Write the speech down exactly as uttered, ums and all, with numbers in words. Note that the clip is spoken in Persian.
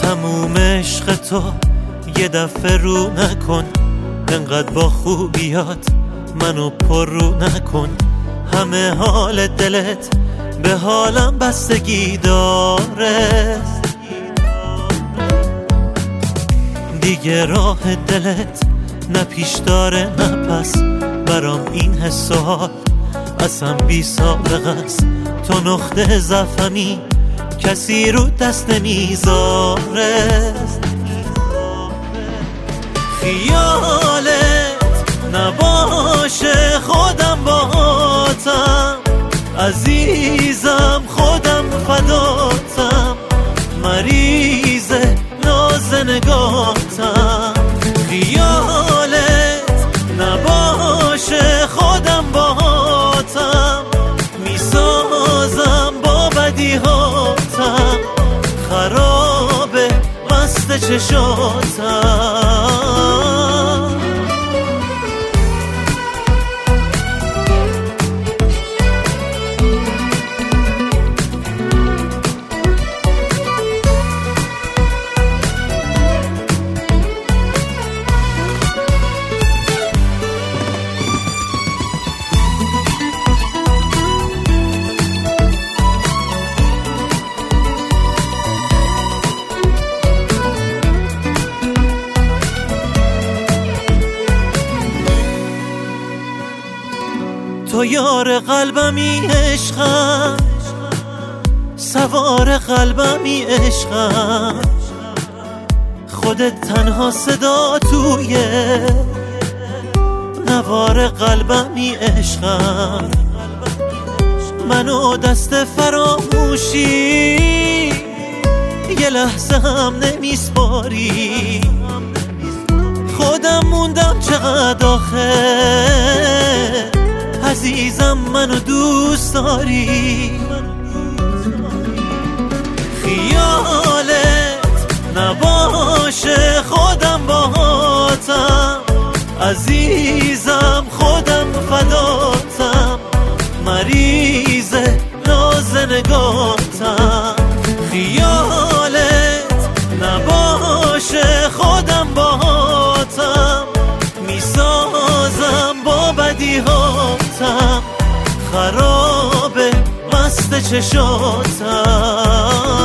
تموم عشق تو یه دفعه رو نکن، انقدر با خوبیات منو پر رو نکن. همه حال دلت به حالم بستگی داره، دیگه راه دلت نه پیش داره نه پس. برام این حس و حال اصلا بی سابقه است. تو نقطه ضعفمی کسی رو دست نمیذاره. خیالت نباشه خودم باهاتم، عزیزم خودم فداتم، مریض ناز نگاتم. خیالت نباشه خودم باهاتم، میسازم با بدیهاتم، خرابه مست چشاتم. تو یار قلبمی عشقم، سوار قلبمی عشقم، خودت تنها صدا توی نوار قلبمی عشقم. منو دست فراموشی یه لحظه هم نمیسپاری، خودم موندم چقدر آخه عزیزم منو دوست داری. خیالت نباشه خودم باهاتم، عزیزم خودم فداتم، مریض ناز نگاتم. خیالت نباشه خودم باهاتم، میسازم با بدیهاتم، خرابه مست چشاتم.